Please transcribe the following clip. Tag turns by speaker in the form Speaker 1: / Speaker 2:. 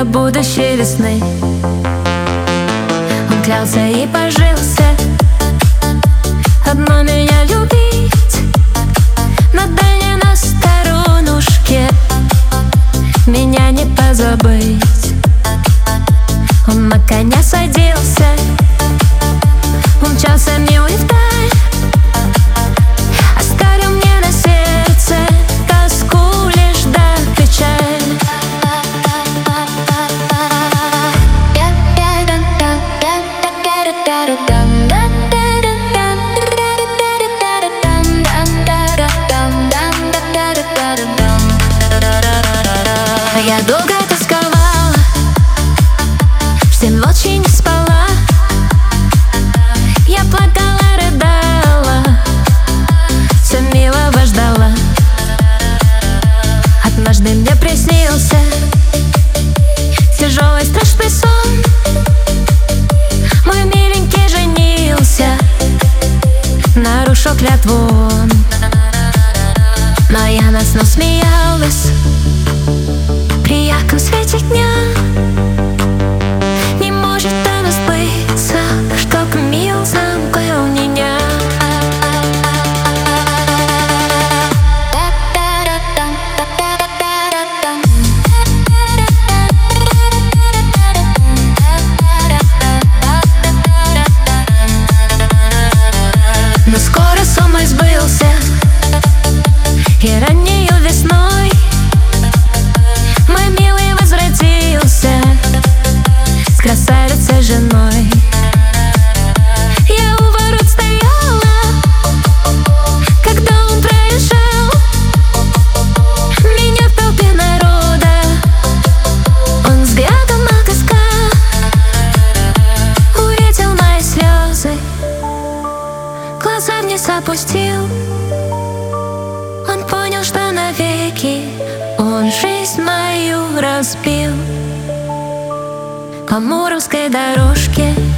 Speaker 1: до будущей весны. Он клялся и пожился одно меня любить, на дальней на сторонушке меня не позабыть. Он на коня садился, умчался мне в даль, оставил мне на сердце тоску лишь да печаль. Я долго тосковала, всю ночь не спала. Я плакала, рыдала, все милого ждала. Однажды мне приснился тяжелый страшный сон. Мой миленький женился, нарушил клятву он. Но я на сну смеялась при ярком свете дня. Не может оно сбыться, чтоб мил забыл меня. Но скоро сон мой сбылся, и раннею весной мой милый возвратился с красавицей женой. Я у ворот стояла, когда он проезжал меня в толпе народа. Он взглядом на увидел мои слезы, глаза вниз опустил. Он понял, что навеки он жизнь мою разбил по муромской дорожке.